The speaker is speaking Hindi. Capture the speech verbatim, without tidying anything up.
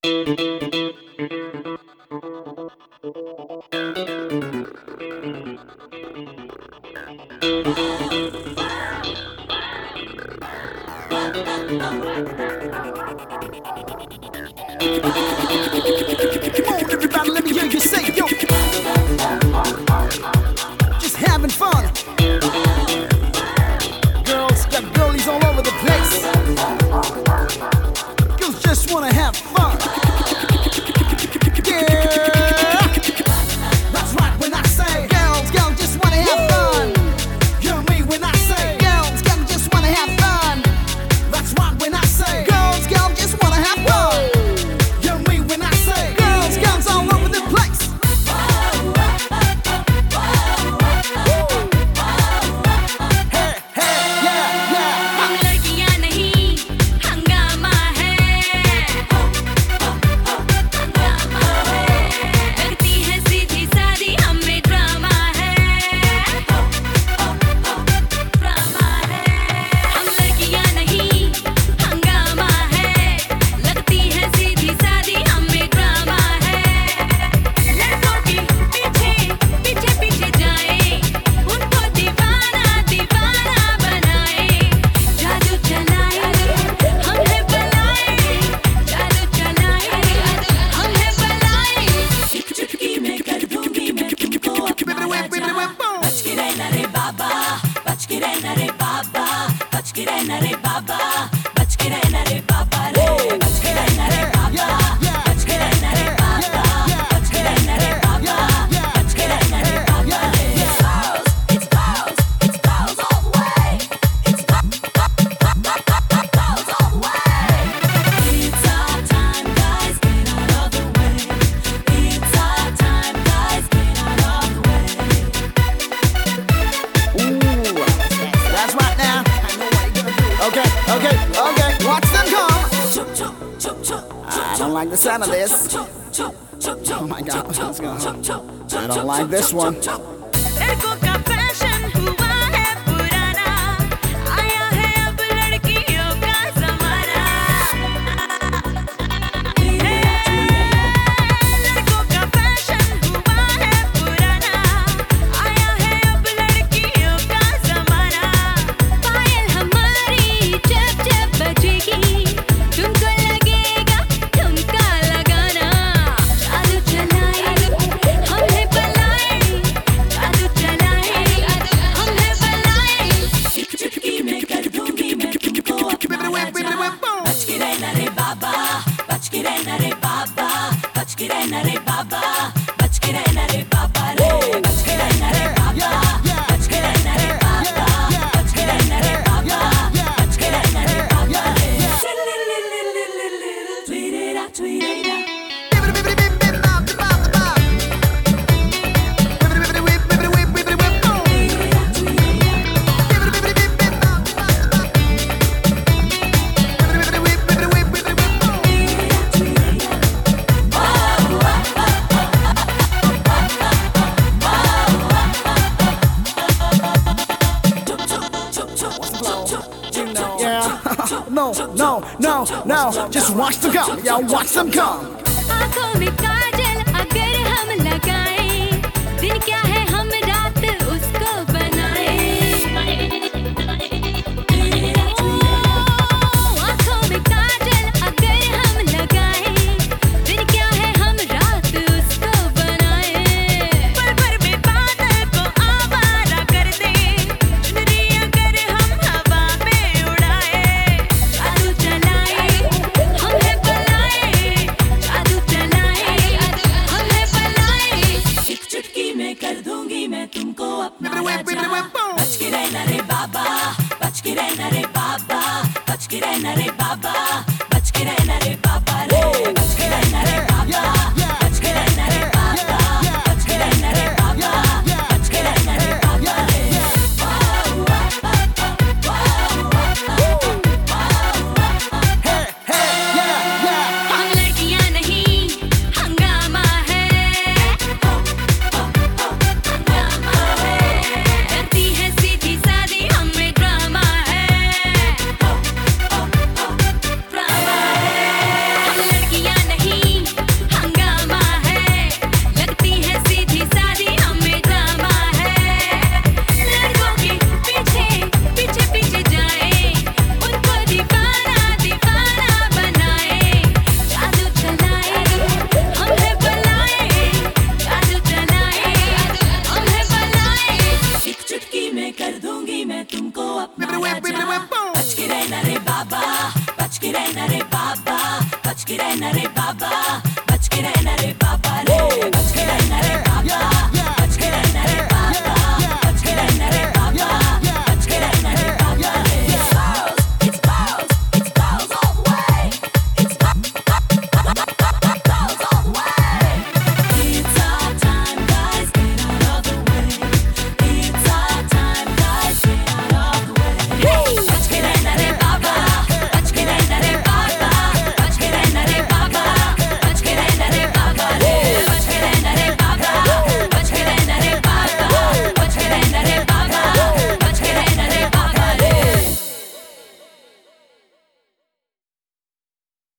Everybody, let me hear you say, yo. Just having fun. Girls, got girlies all over the place. Girls just wanna have fun. Yeah. That's right when I say, girls, girls just wanna have fun. Hear me when I say, girls, girls just wanna have fun. That's right when I say, girls, girls just wanna have fun. Hear me when I say, girls, girls all over the place. Hey, hey, yeah, yeah. हम लड़कियां नहीं हंगामा है, हंगामा है। लगती है सीधी सादी हमें ड्रामा है, ड्रामा है। हम लड़कियां नहीं हंगामा है, लगती है सीधी सादी हमें ड्रामा है। लड़कों के पीछे पीछे पीछे जाएं, उनको दीवाना दीवाना बनाए। जादू चलाए हम है बलाए, जादू चलाए हम है बलाए। एक चुटकी में कर दूंगी मैं तुमको अपना राजा। बच के रहना रे बाबा, बच के रहना रे बाबा, बच के रहना रे बाबा, बच के रहना रे बाबा रे, बच के रहना रे बाबा, बच के रहना रे बाबा, बच के रहना रे बाबा, बच के रहना रे बाबा रे। It's girls, it's girls all the way. It's girls all the way. It's our time, guys, get out of the way. It's our time, guys, get out of the way. Ooh, that's right now. I know what you're gonna do. Okay, okay, okay. Watch them come. Chup chup chup chup. I don't like the sound of this. Oh my God, let's go. I don't like this one. लड़कों का फैशन हुआ है पुराना, आया है अब लड़कियों का ज़माना। लड़कों का फैशन हुआ है पुराना, आया है अब लड़कियों का ज़माना। पायल हमारी जब जब बजेगी, तुमको लगेगा ठुमका लगाना। जादू चलाए हम है बलाए, जादू चलाए हम है बलाए। एक चुटकी में कर दूंगी मैं तुमको अपना राजा। बच के रहना रे बाबा, बच के रहना रे बाबा, बच के रहना रे बाबा, बच के रहना रे बाबा रे, बच के रहना रे बाबा, बच के रहना रे बाबा, बच के रहना रे बाबा, बच के रहना रे बाबा रे। Tweet-it out, tweet-it out. Yeah. No, no, no, no. Just watch them come. Yeah, watch them come. आँखों में काजल अगर हम लगाएं, दिन क्या है हम रात उसको बनाएं। आँखों में काजल अगर हम लगाएं, दिन क्या है हम रात उसको बनाएं। पल भर में बादल को आवारा कर दें, चुनरी अगर हम हवा में उड़ाएं। जादू चलाए हम है बलाए, जादू चलाए हम है बलाए। एक चुटकी में कर दूंगी के रहना रे बाबा